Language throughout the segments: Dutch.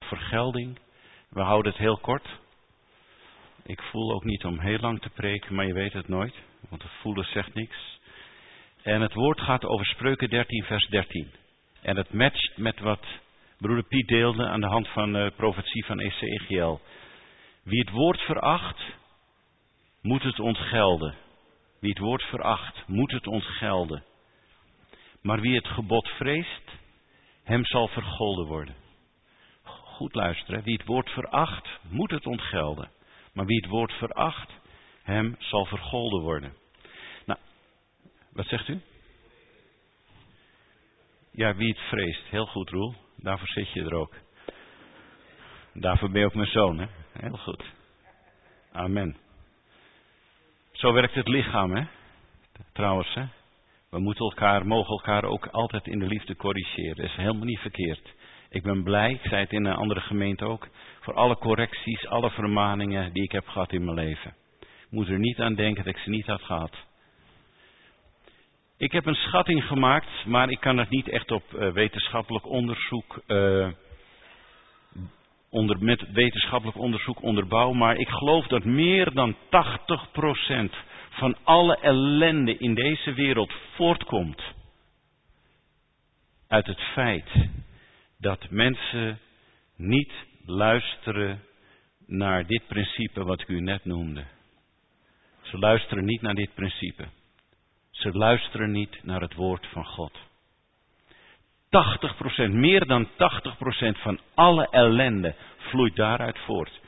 vergelding. We houden het heel kort. Ik voel ook niet om heel lang te preken, maar je weet het nooit. Want het voelen zegt niks. En het woord gaat over Spreuken 13 vers 13. En het matcht met wat broeder Piet deelde aan de hand van de profetie van Ezekiel. Wie het woord veracht, moet het ontgelden. Wie het woord veracht, moet het ontgelden. Maar wie het gebod vreest, hem zal vergolden worden. Goed luisteren, wie het woord veracht, moet het ontgelden. Maar wie het woord veracht, hem zal vergolden worden. Nou, wat zegt u? Ja, wie het vreest. Heel goed, Roel. Daarvoor zit je er ook. Daarvoor ben je ook mijn zoon, hè? Heel goed. Amen. Zo werkt het lichaam, hè? Trouwens, hè? We mogen elkaar ook altijd in de liefde corrigeren. Dat is helemaal niet verkeerd. Ik ben blij, ik zei het in een andere gemeente ook, voor alle correcties, alle vermaningen die ik heb gehad in mijn leven. Ik moet er niet aan denken dat ik ze niet had gehad. Ik heb een schatting gemaakt, maar ik kan het niet echt op wetenschappelijk onderzoek, met wetenschappelijk onderzoek onderbouwen. Maar ik geloof dat meer dan 80% van alle ellende in deze wereld voortkomt uit het feit dat mensen niet luisteren naar dit principe wat ik u net noemde. Ze luisteren niet naar dit principe. Ze luisteren niet naar het woord van God. 80%, meer dan 80% van alle ellende vloeit daaruit voort.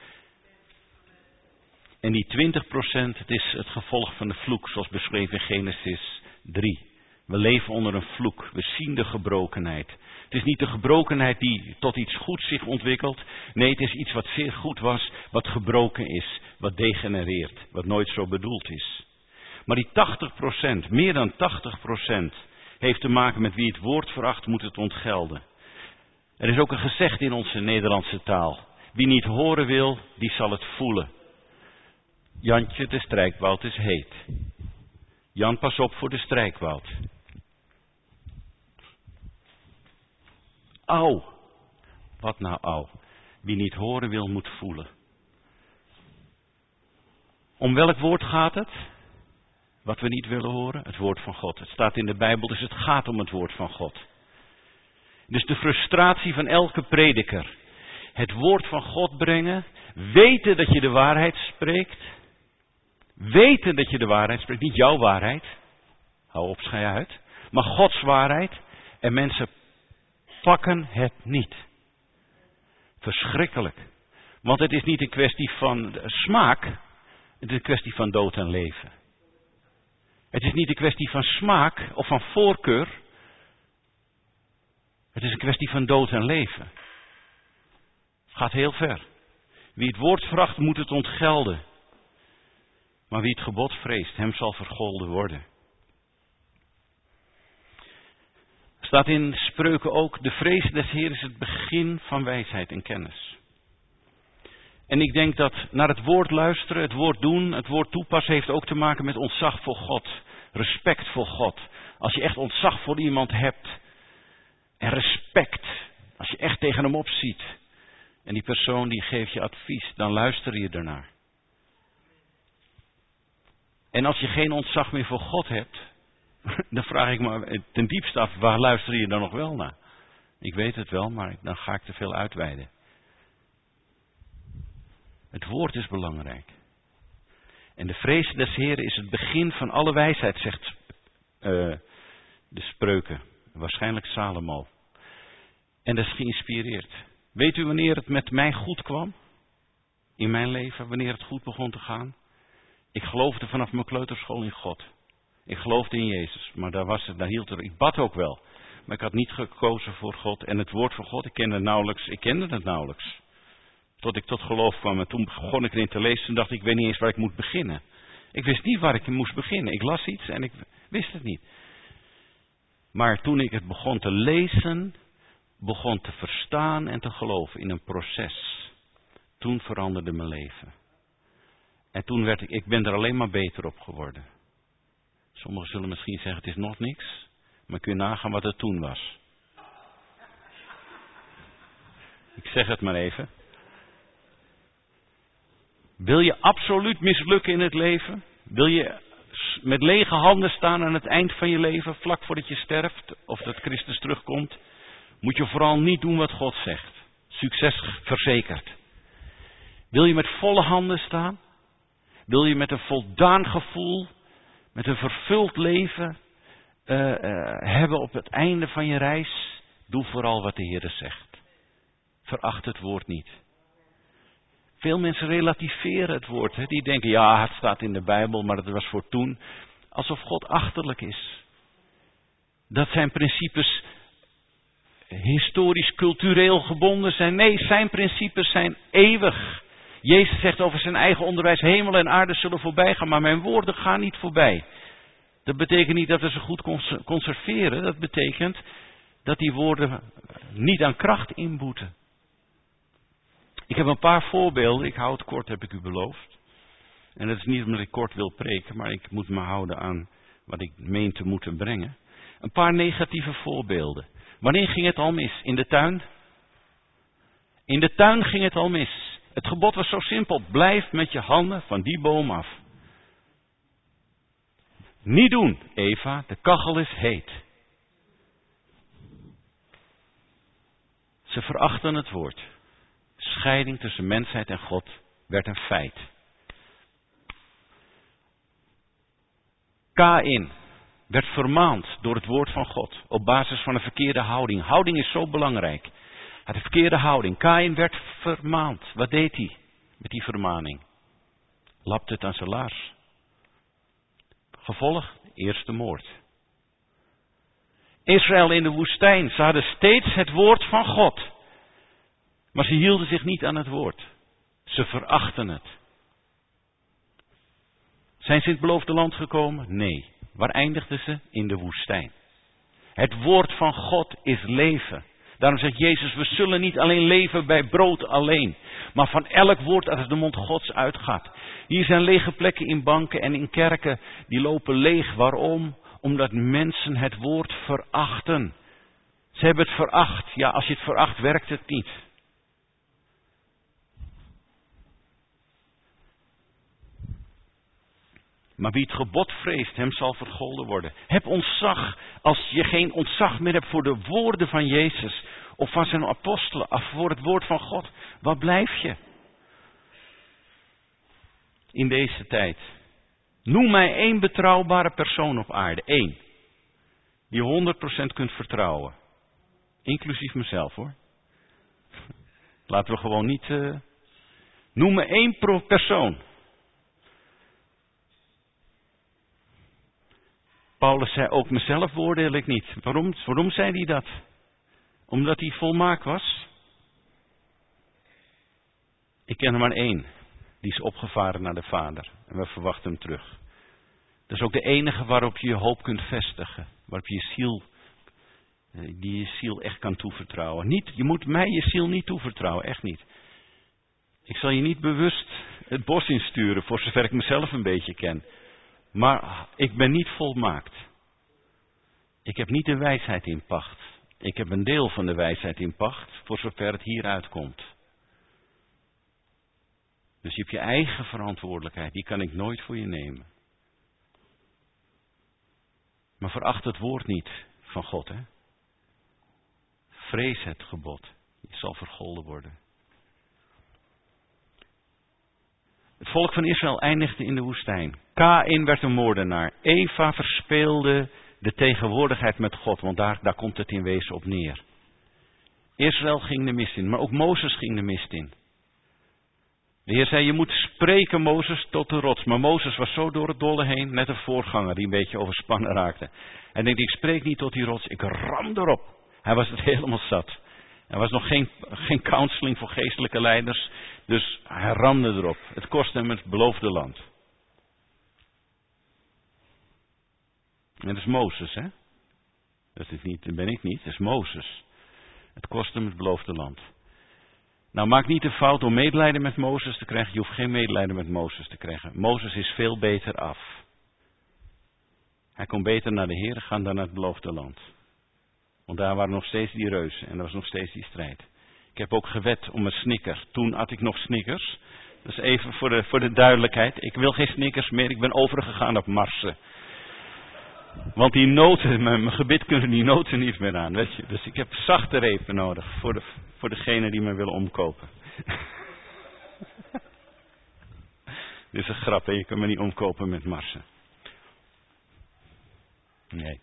En die 20%, het is het gevolg van de vloek, zoals beschreven in Genesis 3. We leven onder een vloek, we zien de gebrokenheid. Het is niet de gebrokenheid die tot iets goeds zich ontwikkelt. Nee, het is iets wat zeer goed was, wat gebroken is, wat degenereert, wat nooit zo bedoeld is. Maar die 80%, meer dan 80%, heeft te maken met wie het woord veracht, moet het ontgelden. Er is ook een gezegde in onze Nederlandse taal. Wie niet horen wil, die zal het voelen. Jantje, de strijkbout is heet. Jan, pas op voor de strijkbout. Au. Wat nou au? Wie niet horen wil, moet voelen. Om welk woord gaat het? Wat we niet willen horen? Het woord van God. Het staat in de Bijbel, dus het gaat om het woord van God. Dus de frustratie van elke prediker. Het woord van God brengen. Weten dat je de waarheid spreekt. Weten dat je de waarheid spreekt. Niet jouw waarheid. Hou op, schei uit. Maar Gods waarheid. En mensen pakken het niet. Verschrikkelijk. Want het is niet een kwestie van smaak. Het is een kwestie van dood en leven. Het is niet een kwestie van smaak of van voorkeur. Het is een kwestie van dood en leven. Het gaat heel ver. Wie het woord veracht, moet het ontgelden. Maar wie het gebod vreest, hem zal vergolden worden. Er staat in Spreuken ook, de vrees des Heeren is het begin van wijsheid en kennis. En ik denk dat naar het woord luisteren, het woord doen, het woord toepassen heeft ook te maken met ontzag voor God. Respect voor God. Als je echt ontzag voor iemand hebt. En respect. Als je echt tegen hem opziet. En die persoon die geeft je advies, dan luister je ernaar. En als je geen ontzag meer voor God hebt, dan vraag ik me ten diepste af, waar luister je dan nog wel naar? Ik weet het wel, maar dan ga ik te veel uitweiden. Het woord is belangrijk. En de vrees des Heeren is het begin van alle wijsheid, zegt de Spreuken. Waarschijnlijk Salomo. En dat is geïnspireerd. Weet u wanneer het met mij goed kwam? In mijn leven, wanneer het goed begon te gaan? Ik geloofde vanaf mijn kleuterschool in God. Ik geloofde in Jezus, maar daar hield er. Ik bad ook wel. Maar ik had niet gekozen voor God. En het woord van God, ik kende het nauwelijks. Tot ik tot geloof kwam. En toen begon ik erin te lezen. Toen dacht ik, ik weet niet eens waar ik moet beginnen. Ik wist niet waar ik moest beginnen. Ik las iets en ik wist het niet. Maar toen ik het begon te lezen, begon te verstaan en te geloven in een proces. Toen veranderde mijn leven. En toen ik ben er alleen maar beter op geworden. Sommigen zullen misschien zeggen, het is nog niks. Maar kun je nagaan wat het toen was. Ik zeg het maar even. Wil je absoluut mislukken in het leven? Wil je met lege handen staan aan het eind van je leven, vlak voordat je sterft, of dat Christus terugkomt? Moet je vooral niet doen wat God zegt. Succes verzekerd. Wil je met volle handen staan? Wil je met een voldaan gevoel, met een vervuld leven hebben op het einde van je reis? Doe vooral wat de Heer zegt. Veracht het woord niet. Veel mensen relativeren het woord. Hè? Die denken, ja, het staat in de Bijbel, maar het was voor toen. Alsof God achterlijk is. Dat zijn principes historisch, cultureel gebonden zijn. Nee, zijn principes zijn eeuwig. Jezus zegt over zijn eigen onderwijs, hemel en aarde zullen voorbij gaan, maar mijn woorden gaan niet voorbij. Dat betekent niet dat we ze goed conserveren. Dat betekent dat die woorden niet aan kracht inboeten. Ik heb een paar voorbeelden. Ik hou het kort, heb ik u beloofd. En dat is niet omdat ik kort wil preken, maar ik moet me houden aan wat ik meen te moeten brengen. Een paar negatieve voorbeelden. Wanneer ging het al mis? In de tuin? In de tuin ging het al mis. Het gebod was zo simpel. Blijf met je handen van die boom af. Niet doen, Eva. De kachel is heet. Ze verachten het woord. Scheiding tussen mensheid en God werd een feit. Kaïn werd vermaand door het woord van God op basis van een verkeerde houding. Houding is zo belangrijk. Hij had een verkeerde houding. Kaïn werd vermaand. Wat deed hij met die vermaning? Lapte het aan zijn laars. Gevolg, eerste moord. Israël in de woestijn. Ze hadden steeds het woord van God. Maar ze hielden zich niet aan het woord. Ze verachten het. Zijn ze in het beloofde land gekomen? Nee. Waar eindigden ze? In de woestijn. Het woord van God is leven. Daarom zegt Jezus, we zullen niet alleen leven bij brood alleen. Maar van elk woord dat uit de mond Gods uitgaat. Hier zijn lege plekken in banken en in kerken. Die lopen leeg. Waarom? Omdat mensen het woord verachten. Ze hebben het veracht. Ja, als je het veracht, werkt het niet. Maar wie het gebod vreest, hem zal vergolden worden. Heb ontzag als je geen ontzag meer hebt voor de woorden van Jezus. Of van zijn apostelen, of voor het woord van God. Waar blijf je? In deze tijd. Noem mij één betrouwbare persoon op aarde. Eén. Die 100% kunt vertrouwen. Inclusief mezelf hoor. Laten we gewoon niet... Noem me één persoon. Paulus zei, ook mezelf beoordeel ik niet. Waarom zei hij dat? Omdat hij volmaakt was? Ik ken er maar één. Die is opgevaren naar de Vader. En we verwachten hem terug. Dat is ook de enige waarop je je hoop kunt vestigen. Waarop je je ziel echt kan toevertrouwen. Je moet mij je ziel niet toevertrouwen. Echt niet. Ik zal je niet bewust het bos insturen. Voor zover ik mezelf een beetje ken. Maar ik ben niet volmaakt. Ik heb niet de wijsheid in pacht. Ik heb een deel van de wijsheid in pacht, voor zover het hieruit komt. Dus je hebt je eigen verantwoordelijkheid, die kan ik nooit voor je nemen. Maar veracht het woord niet van God, hè. Vrees het gebod, je zal vergolden worden. Het volk van Israël eindigde in de woestijn. Kaïn werd een moordenaar. Eva verspeelde de tegenwoordigheid met God, want daar komt het in wezen op neer. Israël ging de mist in, maar ook Mozes ging de mist in. De Heer zei, je moet spreken Mozes tot de rots. Maar Mozes was zo door het dolle heen, net een voorganger die een beetje overspannen raakte. Hij denkt, ik spreek niet tot die rots, ik ram erop. Hij was het helemaal zat. Er was nog geen counseling voor geestelijke leiders, dus hij ramde erop. Het kostte hem het beloofde land. En dat is Mozes, hè? Dat ben ik niet, dat is Mozes. Het kostte hem het beloofde land. Nou, maak niet de fout om medelijden met Mozes te krijgen. Je hoeft geen medelijden met Mozes te krijgen. Mozes is veel beter af. Hij kon beter naar de Heer gaan dan naar het beloofde land. Want daar waren nog steeds die reuzen en er was nog steeds die strijd. Ik Ik heb ook gewed om een Snicker. Toen had ik nog Snickers. Dat is even voor de duidelijkheid. Ik wil geen Snickers meer. Ik ben overgegaan op Marsen. Want die noten, mijn gebit kunnen die noten niet meer aan. Weet je? Dus ik heb zachte repen nodig voor degene die me willen omkopen. Dit is een grap, hè? Je kunt me niet omkopen met Marsen. Nee.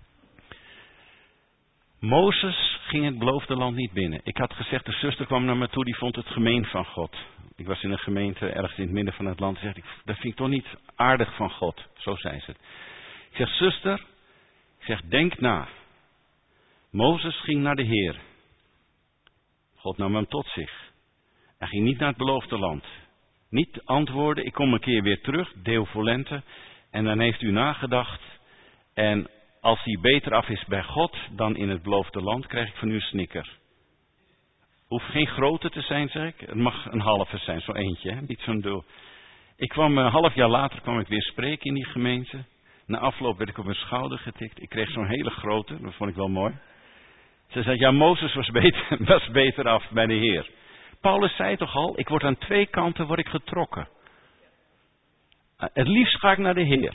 Mozes ging het beloofde land niet binnen. Ik had gezegd, de zuster kwam naar me toe, die vond het gemeen van God. Ik was in een gemeente ergens in het midden van het land. Zegt, dat vind ik toch niet aardig van God. Zo zei ze het. Ik zeg, zuster, ik zeg, denk na. Mozes ging naar de Heer. God nam hem tot zich. Hij ging niet naar het beloofde land. Niet antwoorden, ik kom een keer weer terug, deo volente. En dan heeft u nagedacht. En als hij beter af is bij God dan in het beloofde land, krijg ik van u een Snicker. Hoeft geen grote te zijn, zeg ik. Het mag een halve zijn, zo eentje, hè? Niet zo'n doel. Ik kwam een half jaar later kwam ik weer spreken in die gemeente. Na afloop werd ik op mijn schouder getikt. Ik kreeg zo'n hele grote, dat vond ik wel mooi. Ze zei, ja, Mozes was beter af bij de Heer. Paulus zei toch al, ik word aan twee kanten getrokken. Het liefst ga ik naar de Heer.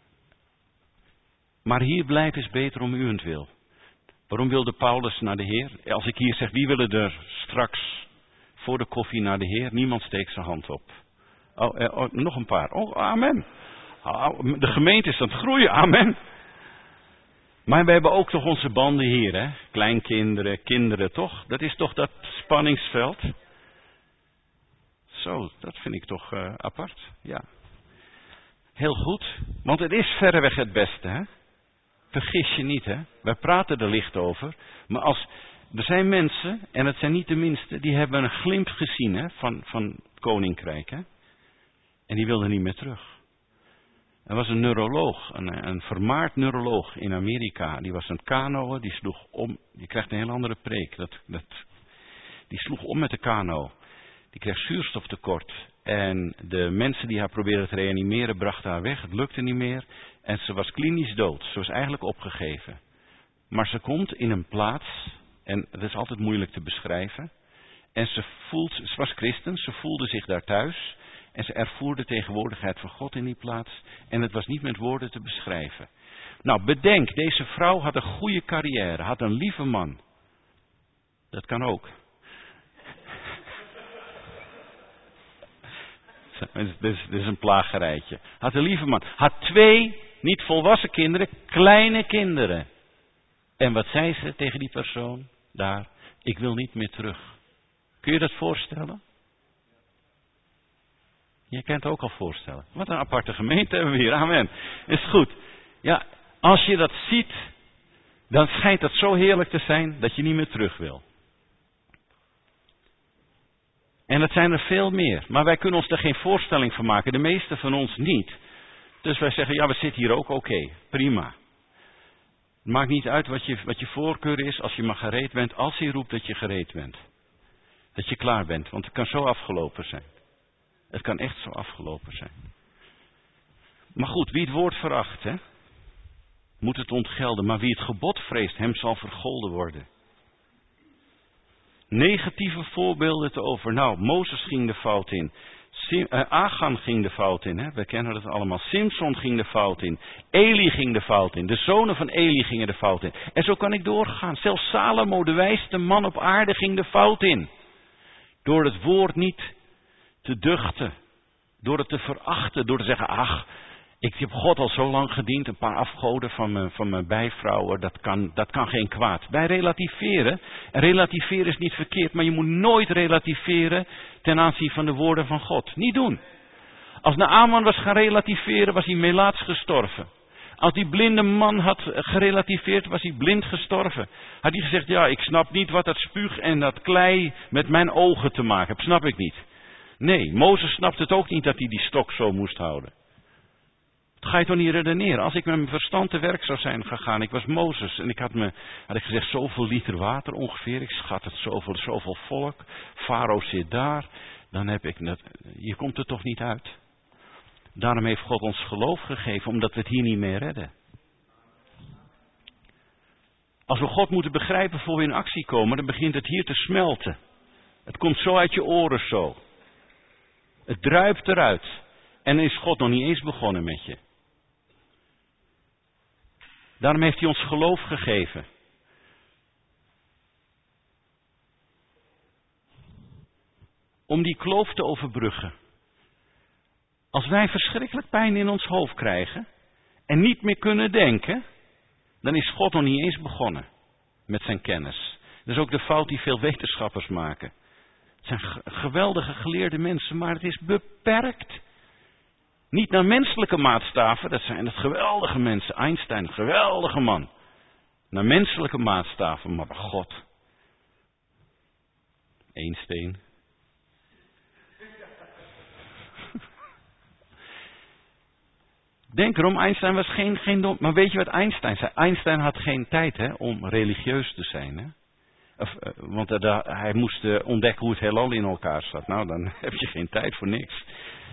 Maar hier blijven is beter om uwentwil. Waarom wilde Paulus naar de Heer? Als ik hier zeg, wie willen er straks voor de koffie naar de Heer? Niemand steekt zijn hand op. Nog een paar. Oh, amen. De gemeente is aan het groeien, amen. Maar we hebben ook toch onze banden hier, hè? Kleinkinderen, kinderen, toch? Dat is toch dat spanningsveld? Zo, dat vind ik toch apart, ja. Heel goed, want het is verreweg het beste, hè? Vergis je niet, hè? Wij praten er licht over, maar er zijn mensen, en het zijn niet de minste, die hebben een glimp gezien, hè, van het koninkrijk, hè? En die wilden niet meer terug. Er was een neuroloog, een vermaard neuroloog in Amerika. Die was aan het kanoën, die sloeg om. Die krijgt een heel andere preek. Die sloeg om met de kano. Die kreeg zuurstoftekort. En de mensen die haar probeerden te reanimeren brachten haar weg. Het lukte niet meer. En ze was klinisch dood. Ze was eigenlijk opgegeven. Maar ze komt in een plaats. En dat is altijd moeilijk te beschrijven. En ze was christen, ze voelde zich daar thuis. En ze ervoer de tegenwoordigheid van God in die plaats. En het was niet met woorden te beschrijven. Nou, bedenk, deze vrouw had een goede carrière. Had een lieve man. Dat kan ook. Dit is een plagerijtje. Had een lieve man. Had 2, niet volwassen kinderen, kleine kinderen. En wat zei ze tegen die persoon daar? Ik wil niet meer terug. Kun je dat voorstellen? Je kan het ook al voorstellen. Wat een aparte gemeente hebben we hier. Amen. Is goed. Ja, als je dat ziet, dan schijnt het zo heerlijk te zijn dat je niet meer terug wil. En dat zijn er veel meer. Maar wij kunnen ons daar geen voorstelling van maken. De meeste van ons niet. Dus wij zeggen, ja, we zitten hier ook, oké, prima. Het maakt niet uit wat je voorkeur is als je maar gereed bent. Als hij roept dat je gereed bent. Dat je klaar bent. Want het kan zo afgelopen zijn. Het kan echt zo afgelopen zijn. Maar goed, wie het woord veracht, hè, moet het ontgelden. Maar wie het gebod vreest, hem zal vergolden worden. Negatieve voorbeelden te over. Nou, Mozes ging de fout in. Achan ging de fout in. Hè? We kennen dat allemaal. Simson ging de fout in. Eli ging de fout in. De zonen van Eli gingen de fout in. En zo kan ik doorgaan. Zelfs Salomo, de wijste man op aarde, ging de fout in. Door het woord niet te duchten. Door het te verachten. Door te zeggen, ach, ik heb God al zo lang gediend. Een paar afgoden van mijn bijvrouwen. Dat kan geen kwaad. Bij relativeren. En relativeren is niet verkeerd. Maar je moet nooit relativeren ten aanzien van de woorden van God. Niet doen. Als Naaman was gaan relativeren, was hij melaats gestorven. Als die blinde man had gerelativeerd, was hij blind gestorven. Had hij gezegd, ja, ik snap niet wat dat spuug en dat klei met mijn ogen te maken heeft. Snap ik niet. Nee, Mozes snapte het ook niet dat hij die stok zo moest houden. Dat ga je toch niet redeneren. Als ik met mijn verstand te werk zou zijn gegaan, ik was Mozes en had ik gezegd zoveel liter water ongeveer, ik schat het zoveel volk, Farao zit daar, dan heb ik net, je komt er toch niet uit. Daarom heeft God ons geloof gegeven, omdat we het hier niet meer redden. Als we God moeten begrijpen voor we in actie komen, dan begint het hier te smelten. Het komt zo uit je oren zo. Het druipt eruit. En dan is God nog niet eens begonnen met je. Daarom heeft hij ons geloof gegeven. Om die kloof te overbruggen. Als wij verschrikkelijk pijn in ons hoofd krijgen en niet meer kunnen denken, dan is God nog niet eens begonnen met zijn kennis. Dat is ook de fout die veel wetenschappers maken. Het zijn geweldige geleerde mensen, maar het is beperkt. Niet naar menselijke maatstaven, dat zijn het geweldige mensen. Einstein, een geweldige man. Naar menselijke maatstaven, maar bij God. Eén steen. Denk erom, Einstein was geen dom. Maar weet je wat Einstein zei? Einstein had geen tijd om religieus te zijn. Hè? Want hij moest ontdekken hoe het heelal in elkaar zat. Nou, dan heb je geen tijd voor niks.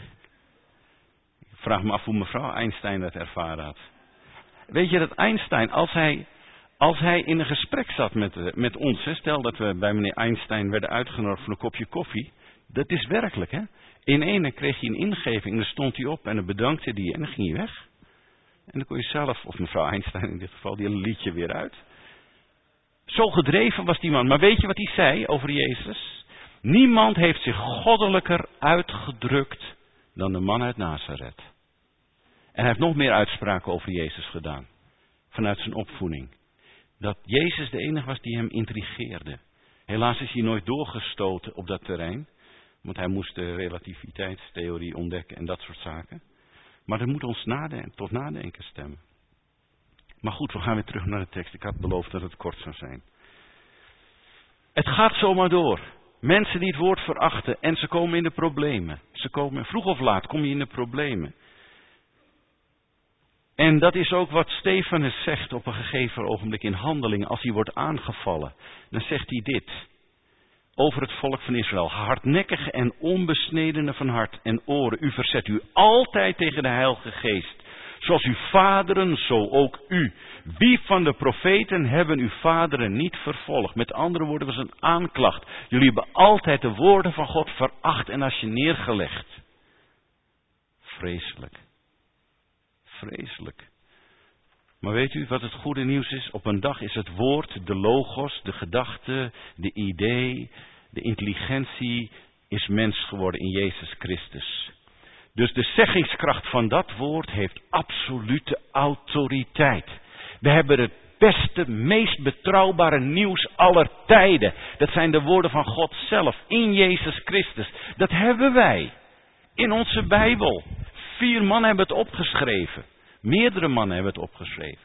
Ik vraag me af hoe mevrouw Einstein dat ervaren had. Weet je dat Einstein, als hij in een gesprek zat met ons, stel dat we bij meneer Einstein werden uitgenodigd voor een kopje koffie. Dat is werkelijk, hè. In ene kreeg hij een ingeving, dan stond hij op en dan bedankte hij en dan ging hij weg. En dan kon je zelf, of mevrouw Einstein in dit geval, die liet je weer uit. Zo gedreven was die man. Maar weet je wat hij zei over Jezus? Niemand heeft zich goddelijker uitgedrukt dan de man uit Nazareth. En hij heeft nog meer uitspraken over Jezus gedaan. Vanuit zijn opvoeding. Dat Jezus de enige was die hem intrigeerde. Helaas is hij nooit doorgestoten op dat terrein. Want hij moest de relativiteitstheorie ontdekken en dat soort zaken. Maar dat moet ons tot nadenken stemmen. Maar goed, we gaan weer terug naar de tekst. Ik had beloofd dat het kort zou zijn. Het gaat zomaar door. Mensen die het woord verachten en ze komen in de problemen. Vroeg of laat kom je in de problemen. En dat is ook wat Stefanus zegt op een gegeven ogenblik in Handelingen. Als hij wordt aangevallen, dan zegt hij dit. Over het volk van Israël. Hardnekkige en onbesnedene van hart en oren. U verzet u altijd tegen de Heilige Geest. Zoals uw vaderen, zo ook u. Wie van de profeten hebben uw vaderen niet vervolgd? Met andere woorden, was een aanklacht. Jullie hebben altijd de woorden van God veracht en als je neergelegd. Vreselijk. Vreselijk. Maar weet u wat het goede nieuws is? Op een dag is het woord, de logos, de gedachte, de idee, de intelligentie is mens geworden in Jezus Christus. Dus de zeggingskracht van dat woord heeft absolute autoriteit. We hebben het beste, meest betrouwbare nieuws aller tijden. Dat zijn de woorden van God zelf in Jezus Christus. Dat hebben wij in onze Bijbel. 4 mannen hebben het opgeschreven. Meerdere mannen hebben het opgeschreven.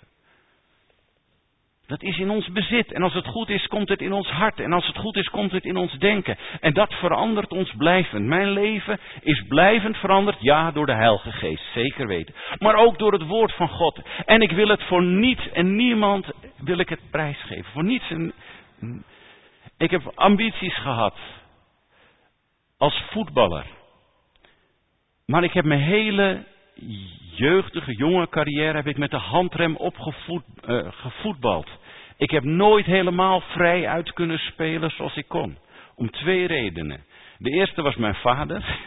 Dat is in ons bezit. En als het goed is, komt het in ons hart. En als het goed is, komt het in ons denken. En dat verandert ons blijvend. Mijn leven is blijvend veranderd. Ja, door de Heilige Geest. Zeker weten. Maar ook door het woord van God. En ik wil het voor niets en niemand wil ik het prijsgeven. Voor niets en... Ik heb ambities gehad. Als voetballer. Maar ik heb mijn hele jeugdige, jonge carrière heb ik met de handrem gevoetbald. Ik heb nooit helemaal vrij uit kunnen spelen zoals ik kon. Om 2 redenen. De eerste was mijn vader.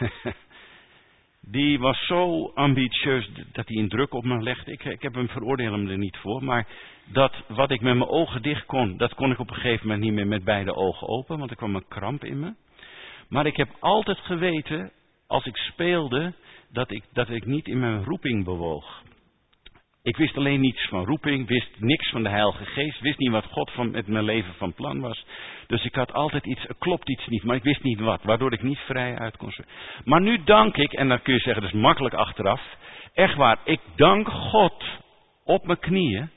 Die was zo ambitieus dat hij een druk op me legde. Ik heb veroordeel hem er niet voor. Maar dat wat ik met mijn ogen dicht kon, dat kon ik op een gegeven moment niet meer met beide ogen open. Want er kwam een kramp in me. Maar ik heb altijd geweten, als ik speelde, dat ik niet in mijn roeping bewoog. Ik wist alleen niets van roeping, wist niks van de Heilige Geest, wist niet wat God met mijn leven van plan was. Dus ik had altijd iets, er klopt iets niet, maar ik wist niet wat, waardoor ik niet vrij uit kon spelen. Maar nu dank ik, en dan kun je zeggen, dat is makkelijk achteraf, echt waar, ik dank God op mijn knieën,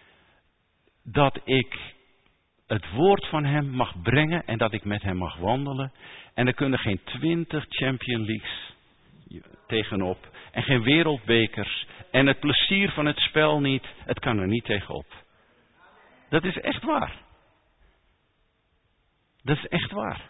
dat ik het woord van hem mag brengen en dat ik met hem mag wandelen. En er kunnen geen 20 Champions Leagues tegenop. En geen wereldbekers. En het plezier van het spel niet. Het kan er niet tegenop. Dat is echt waar. Dat is echt waar.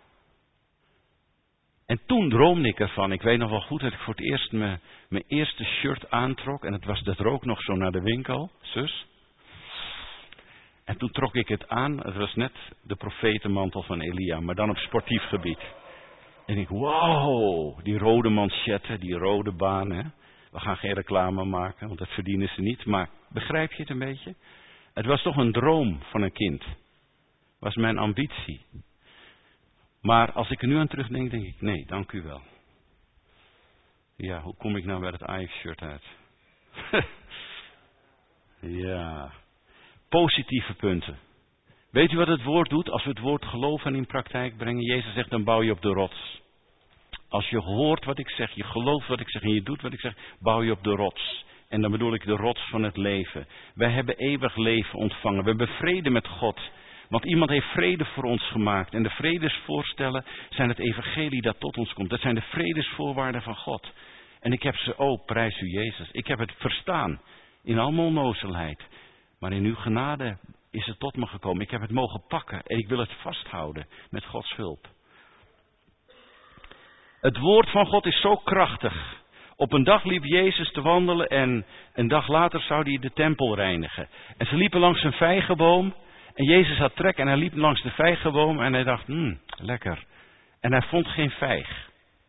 En toen droomde ik ervan. Ik weet nog wel goed dat ik voor het eerst mijn eerste shirt aantrok. En dat rook nog zo naar de winkel. Zus. En toen trok ik het aan. Het was net de profetenmantel van Elia, maar dan op sportief gebied. En ik, wow, die rode manchetten, die rode baan. Hè? We gaan geen reclame maken, want dat verdienen ze niet. Maar begrijp je het een beetje? Het was toch een droom van een kind. Het was mijn ambitie. Maar als ik er nu aan terugdenk, denk ik, nee, dank u wel. Ja, hoe kom ik nou bij het Ajax-shirt uit? Ja, positieve punten. Weet u wat het woord doet? Als we het woord geloven in praktijk brengen. Jezus zegt, dan bouw je op de rots. Als je hoort wat ik zeg, je gelooft wat ik zeg en je doet wat ik zeg, bouw je op de rots. En dan bedoel ik de rots van het leven. Wij hebben eeuwig leven ontvangen. We hebben vrede met God. Want iemand heeft vrede voor ons gemaakt. En de vredesvoorstellen zijn het evangelie dat tot ons komt. Dat zijn de vredesvoorwaarden van God. En ik heb ze, prijs u Jezus. Ik heb het verstaan. In al mijn onnozelheid. Maar in uw genade is het tot me gekomen. Ik heb het mogen pakken. En ik wil het vasthouden met Gods hulp. Het woord van God is zo krachtig. Op een dag liep Jezus te wandelen en een dag later zou hij de tempel reinigen. En ze liepen langs een vijgenboom. En Jezus had trek en hij liep langs de vijgenboom en hij dacht, lekker. En hij vond geen vijg.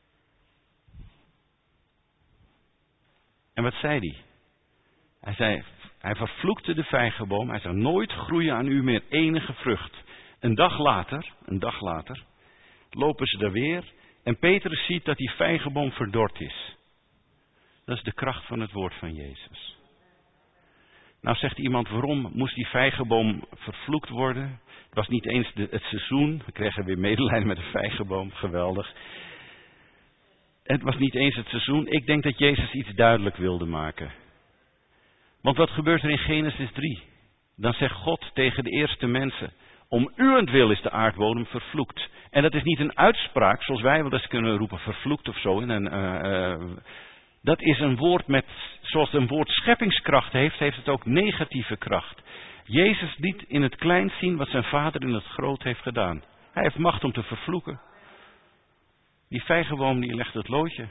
En wat zei hij? Hij vervloekte de vijgenboom. Hij zei, nooit groeien aan u meer enige vrucht. Een dag later, lopen ze er weer. En Petrus ziet dat die vijgenboom verdord is. Dat is de kracht van het woord van Jezus. Nou zegt iemand, waarom moest die vijgenboom vervloekt worden? Het was niet eens het seizoen. We kregen weer medelijden met de vijgenboom. Geweldig. Het was niet eens het seizoen. Ik denk dat Jezus iets duidelijk wilde maken. Want wat gebeurt er in Genesis 3? Dan zegt God tegen de eerste mensen, om uwentwil is de aardbodem vervloekt. En dat is niet een uitspraak zoals wij wel eens kunnen roepen, vervloekt of zo. Dat is een woord zoals een woord scheppingskracht heeft het ook negatieve kracht. Jezus liet in het klein zien wat zijn vader in het groot heeft gedaan. Hij heeft macht om te vervloeken. Die vijgenboom die legt het loodje.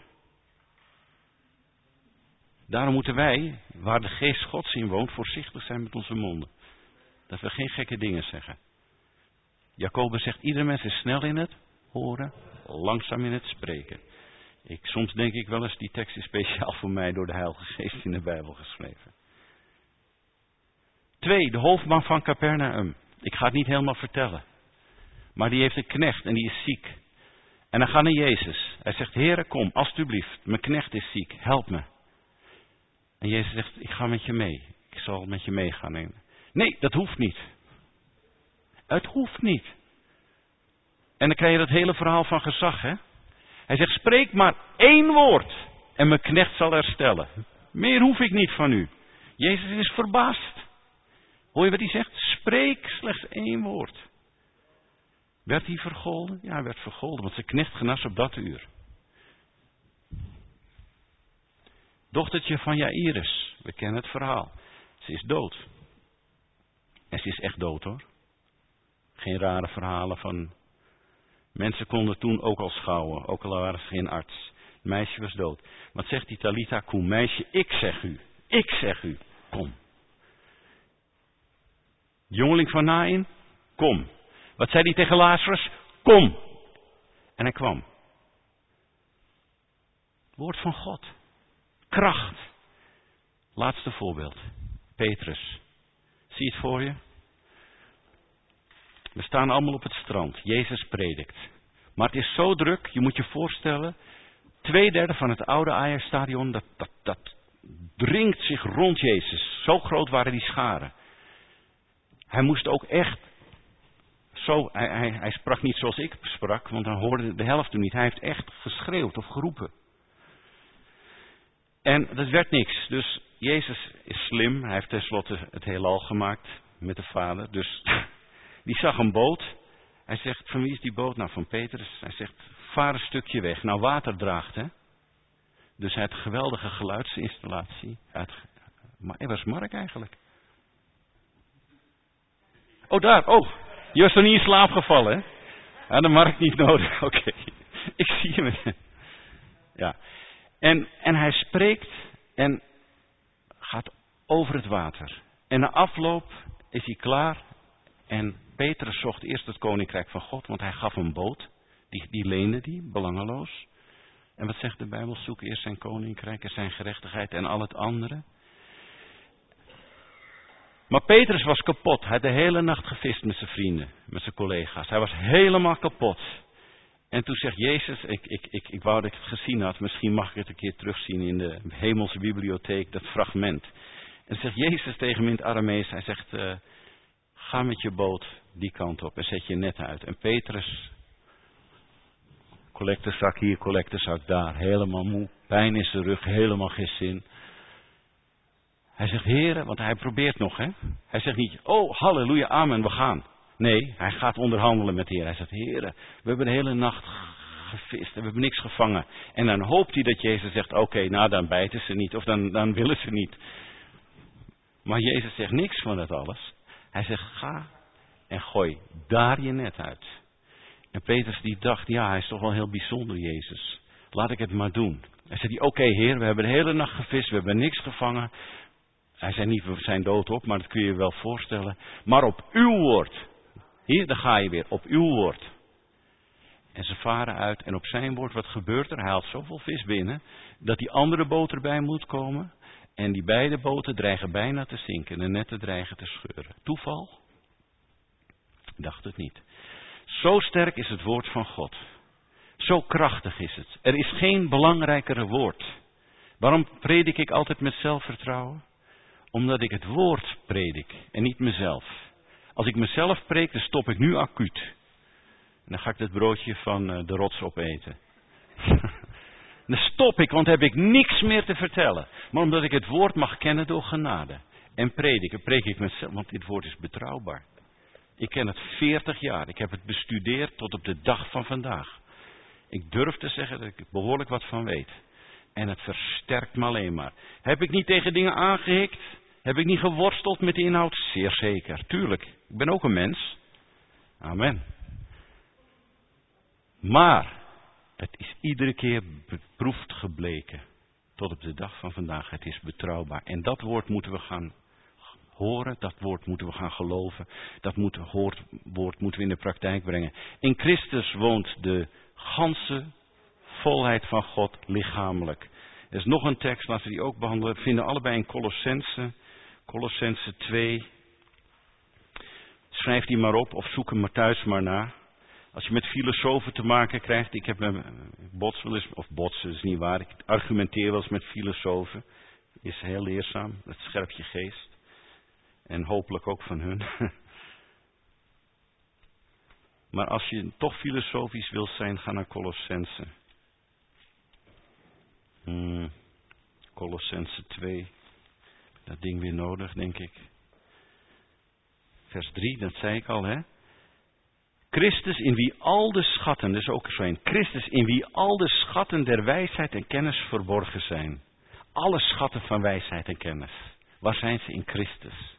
Daarom moeten wij, waar de geest Gods in woont, voorzichtig zijn met onze monden. Dat we geen gekke dingen zeggen. Jacobus zegt, ieder mens is snel in het horen, langzaam in het spreken. Soms denk ik wel eens, die tekst is speciaal voor mij door de Heilige Geest in de Bijbel geschreven. 2, de hoofdman van Capernaum. Ik ga het niet helemaal vertellen. Maar die heeft een knecht en die is ziek. En hij gaat naar Jezus. Hij zegt, Heere, kom, alstublieft. Mijn knecht is ziek, help me. En Jezus zegt, ik ga met je mee. Ik zal met je meegaan. Nee, dat hoeft niet. Het hoeft niet. En dan krijg je dat hele verhaal van gezag, hè. Hij zegt, spreek maar 1 woord en mijn knecht zal herstellen. Meer hoef ik niet van u. Jezus is verbaasd. Hoor je wat hij zegt? Spreek slechts 1 woord. Werd hij vergolden? Ja, hij werd vergolden, want zijn knecht genas op dat uur. Dochtertje van Jairus, we kennen het verhaal. Ze is dood. En ze is echt dood, hoor. Geen rare verhalen van... Mensen konden toen ook al schouwen, ook al waren ze geen arts. Het meisje was dood. Wat zegt die Talitha Koem? Meisje, ik zeg u, kom. Jongeling van Naïn, kom. Wat zei hij tegen Lazarus? Kom. En hij kwam. Woord van God. Kracht. Laatste voorbeeld. Petrus. Zie je het voor je? We staan allemaal op het strand. Jezus predikt. Maar het is zo druk, je moet je voorstellen. 2/3 van het oude Ajax-stadion, dat dringt zich rond Jezus. Zo groot waren die scharen. Hij moest ook echt... Hij sprak niet zoals ik sprak, want dan hoorde de helft hem niet. Hij heeft echt geschreeuwd of geroepen. En dat werd niks. Dus Jezus is slim. Hij heeft tenslotte het heelal gemaakt met de Vader. Dus die zag een boot. Hij zegt, van wie is die boot? Nou, van Petrus. Hij zegt, vaar een stukje weg. Nou, water draagt, hè. Dus hij had een geweldige geluidsinstallatie. Maar waar is Mark eigenlijk? Oh, daar. Oh, je was er niet in slaap gevallen, hè? Had de Mark niet nodig. Oké. Ik zie hem. Ja. En hij spreekt en gaat over het water. En na afloop is hij klaar En Petrus zocht eerst het koninkrijk van God, want hij gaf een boot. Die leende die, belangeloos. En wat zegt de Bijbel? Zoek eerst zijn koninkrijk en zijn gerechtigheid en al het andere. Maar Petrus was kapot. Hij had de hele nacht gevist met zijn vrienden, met zijn collega's. Hij was helemaal kapot. En toen zegt Jezus, ik wou dat ik het gezien had, misschien mag ik het een keer terugzien in de hemelse bibliotheek, dat fragment. En zegt Jezus tegen hem in het Aramees, hij zegt, ga met je boot die kant op en zet je net uit. En Petrus, collectezak hier, collectezak daar, helemaal moe, pijn in zijn rug, helemaal geen zin. Hij zegt, Heere, want hij probeert nog, hè. Hij zegt niet, oh, halleluja, amen, we gaan. Nee, hij gaat onderhandelen met de Heer. Hij zegt, Heere, we hebben de hele nacht gevist en we hebben niks gevangen. En dan hoopt hij dat Jezus zegt, oké, nou dan bijten ze niet of dan willen ze niet. Maar Jezus zegt niks van dat alles. Hij zegt, ga en gooi daar je net uit. En Petrus die dacht, ja, hij is toch wel heel bijzonder, Jezus. Laat ik het maar doen. Hij zei, oké, Heer, we hebben de hele nacht gevist, we hebben niks gevangen. Hij zei niet, we zijn dood op, maar dat kun je je wel voorstellen. Maar op uw woord. Hier, daar ga je weer, op uw woord. En ze varen uit en op zijn woord, wat gebeurt er? Hij haalt zoveel vis binnen, dat die andere boot erbij moet komen. En die beide boten dreigen bijna te zinken, de netten dreigen te scheuren. Toeval? Ik dacht het niet. Zo sterk is het woord van God. Zo krachtig is het. Er is geen belangrijkere woord. Waarom predik ik altijd met zelfvertrouwen? Omdat ik het woord predik en niet mezelf. Als ik mezelf preek, dan stop ik nu acuut. En dan ga ik het broodje van de rots opeten. Dan stop ik, want dan heb ik niks meer te vertellen. Maar omdat ik het woord mag kennen door genade. En prediken, preek ik mezelf, want dit woord is betrouwbaar. Ik ken het 40 jaar. Ik heb het bestudeerd tot op de dag van vandaag. Ik durf te zeggen dat ik er behoorlijk wat van weet. En het versterkt me alleen maar. Heb ik niet tegen dingen aangehikt? Heb ik niet geworsteld met de inhoud? Zeer zeker, tuurlijk. Ik ben ook een mens. Amen. Maar het is iedere keer beproefd gebleken. Tot op de dag van vandaag. Het is betrouwbaar. En dat woord moeten we gaan horen. Dat woord moeten we gaan geloven. Dat woord moeten we in de praktijk brengen. In Christus woont de ganse volheid van God lichamelijk. Er is nog een tekst, laten we die ook behandelen. We vinden allebei in Colossense 2. Schrijf die maar op of zoek hem maar thuis maar na. Als je met filosofen te maken krijgt, ik heb botsen is niet waar, ik argumenteer wel eens met filosofen. Is heel leerzaam, dat scherpt je geest. En hopelijk ook van hun. Maar als je toch filosofisch wilt zijn, ga naar Colossense. Colossense 2. Dat ding weer nodig, denk ik. Vers 3, dat zei ik al, hè. Christus in wie al de schatten, dat is ook zo een. Christus in wie al de schatten der wijsheid en kennis verborgen zijn. Alle schatten van wijsheid en kennis. Waar zijn ze? In Christus.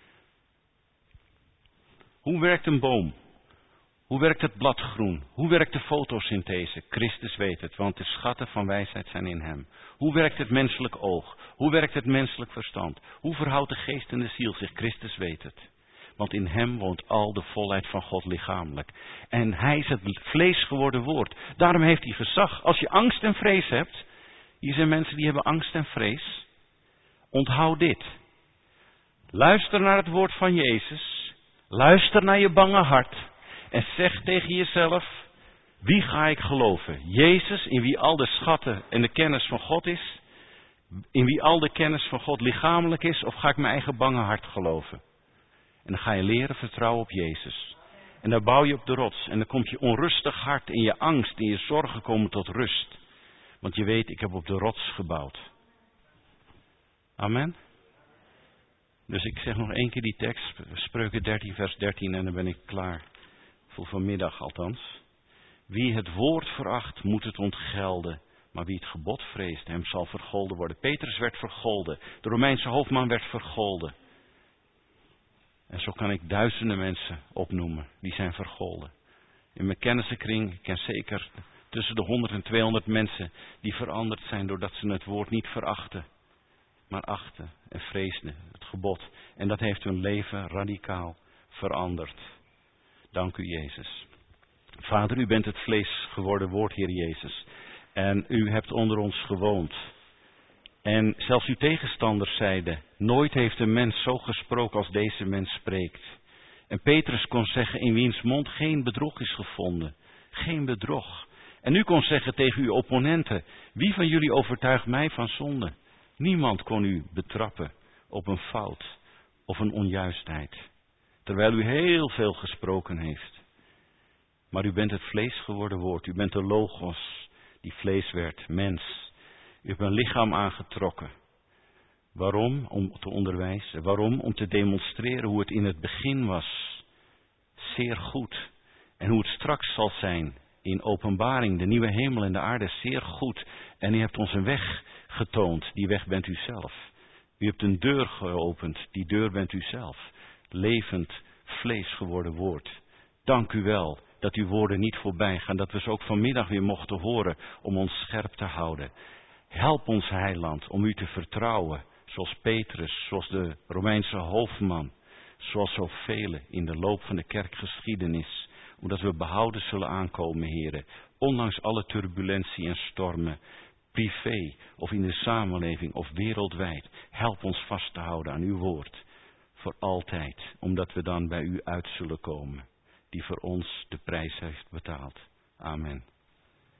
Hoe werkt een boom? Hoe werkt het bladgroen? Hoe werkt de fotosynthese? Christus weet het, want de schatten van wijsheid zijn in hem. Hoe werkt het menselijk oog? Hoe werkt het menselijk verstand? Hoe verhoudt de geest en de ziel zich? Christus weet het. Want in hem woont al de volheid van God lichamelijk. En hij is het vlees geworden woord. Daarom heeft hij gezag. Als je angst en vrees hebt. Hier zijn mensen die hebben angst en vrees. Onthoud dit. Luister naar het woord van Jezus. Luister naar je bange hart. En zeg tegen jezelf. Wie ga ik geloven? Jezus, in wie al de schatten en de kennis van God is? In wie al de kennis van God lichamelijk is? Of ga ik mijn eigen bange hart geloven? En dan ga je leren vertrouwen op Jezus. En dan bouw je op de rots. En dan komt je onrustig hart in je angst, in je zorgen komen tot rust. Want je weet, ik heb op de rots gebouwd. Amen. Dus ik zeg nog één keer die tekst. Spreuken 13 vers 13 en dan ben ik klaar. Voor vanmiddag althans. Wie het woord veracht, moet het ontgelden. Maar wie het gebod vreest, hem zal vergolden worden. Petrus werd vergolden. De Romeinse hoofdman werd vergolden. En zo kan ik duizenden mensen opnoemen. Die zijn vergolden. In mijn kennissenkring, ik ken zeker tussen de 100 en 200 mensen die veranderd zijn doordat ze het woord niet verachten. Maar achten en vreesden het gebod. En dat heeft hun leven radicaal verandert. Dank u, Jezus. Vader, u bent het vlees geworden woord, Heer Jezus. En u hebt onder ons gewoond. En zelfs uw tegenstanders zeiden, nooit heeft een mens zo gesproken als deze mens spreekt. En Petrus kon zeggen, in wiens mond geen bedrog is gevonden. Geen bedrog. En u kon zeggen tegen uw opponenten, wie van jullie overtuigt mij van zonde? Niemand kon u betrappen op een fout of een onjuistheid. Terwijl u heel veel gesproken heeft. Maar u bent het vlees geworden woord. U bent de logos die vlees werd, mens. U hebt een lichaam aangetrokken. Waarom? Om te onderwijzen. Waarom? Om te demonstreren hoe het in het begin was. Zeer goed. En hoe het straks zal zijn. In openbaring, de nieuwe hemel en de aarde, zeer goed. En u hebt ons een weg getoond. Die weg bent u zelf. U hebt een deur geopend. Die deur bent u zelf. Levend, vlees geworden woord. Dank u wel dat uw woorden niet voorbij gaan. Dat we ze ook vanmiddag weer mochten horen om ons scherp te houden. Help ons, Heiland, om u te vertrouwen. Zoals Petrus, zoals de Romeinse hoofdman. Zoals zoveel in de loop van de kerkgeschiedenis. Omdat we behouden zullen aankomen, heren. Ondanks alle turbulentie en stormen. Privé of in de samenleving of wereldwijd. Help ons vast te houden aan uw woord. Voor altijd. Omdat we dan bij u uit zullen komen. Die voor ons de prijs heeft betaald. Amen.